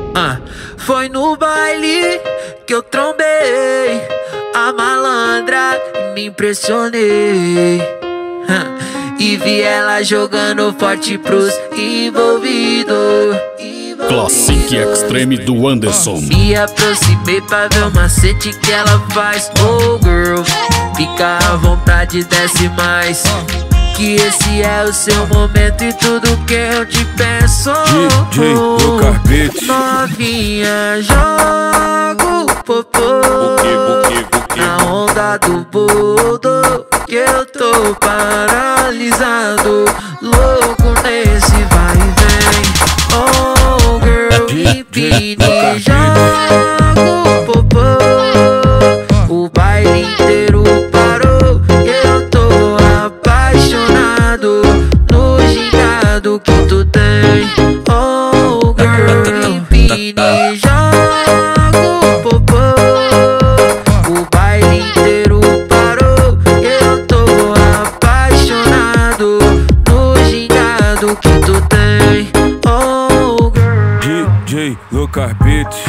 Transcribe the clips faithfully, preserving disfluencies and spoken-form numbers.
Ah, foi no baile que eu trombei a malandra e me impressionei. Ah, e vi ela jogando forte pros envolvidos. Classic Extreme do Anderson. Me aproximei pra ver o macete que ela faz. Oh girl, fica à vontade, desce mais, que esse é o seu momento e tudo que eu te peço. D J do Carpete. Novinha, joga o popô na onda do boldo, que eu tô paralisado, louco nesse vai e vem. Oh girl, empine, joga o popô, o baile inteiro parou, eu tô apaixonado no gingado que tu tem. Oh girl, empine, joga o popô, o baile inteiro parou, eu tô apaixonado no gingado que tu tem. Oh girl, D J do Carpete.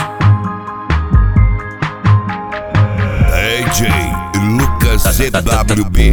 D J Lucas Z W B.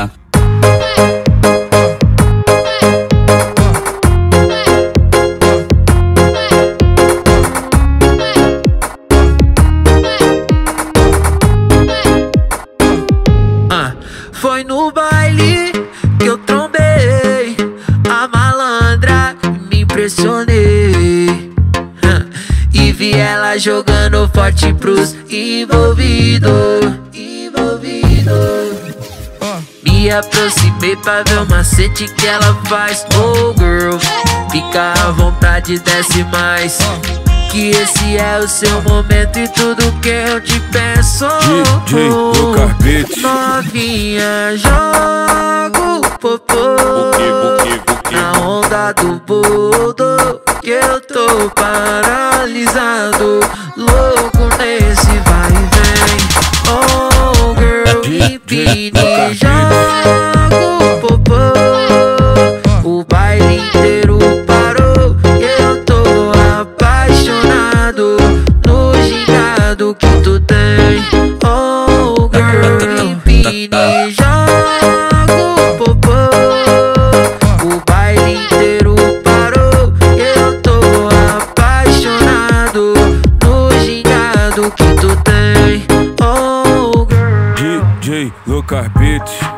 Ah, foi no baile que eu trombei a malandra e me impressionei. Ah, e vi ela jogando forte pros envolvidos. Envolvidos. Me aproximei pra ver o macete que ela faz. Oh girl, fica à vontade, desce mais, que esse é o seu momento e tudo que eu te peço. D J do Carpete. Novinha, joga o popô na onda do boldo, que eu tô paralisado, louco nesse vai e vem. Oh girl, empine, joga o popô, o baile inteiro parou, eu tô apaixonado no gingado que tu tem. Oh girl, empine, joga o popô, o baile inteiro parou, eu tô apaixonado no gingado que tu tem. Oh girl, D J do Carpete.